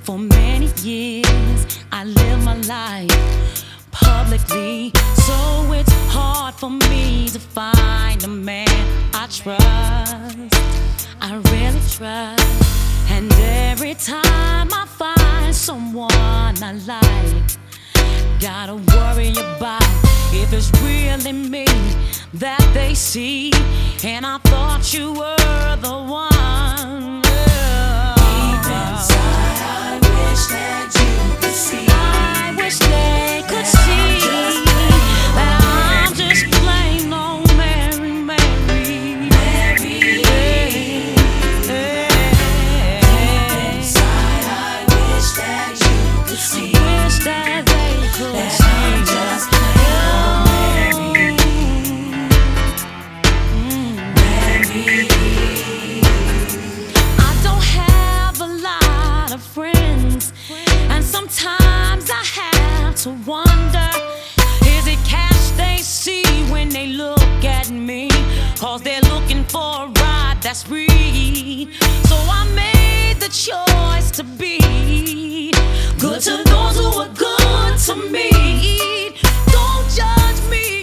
For many years, I lived my life publicly, so it's hard for me to find a man I trust. I really trust, and every time I find someone I like, gotta worry about if it's really me that they see. And I thought you were the one. Deep inside, I wish that you could see. I wish they could see that I'm just plain old Mary, Mary. Deep inside, I wish that you could see. Wish that they could That see. I'm just plain old Mary. I don't have a lot of friends, and sometimes I have to wonder, is it cash they see when they look at me? 'Cause they're looking for a ride that's free. So I made the choice to be good to those who are good to me. Don't judge me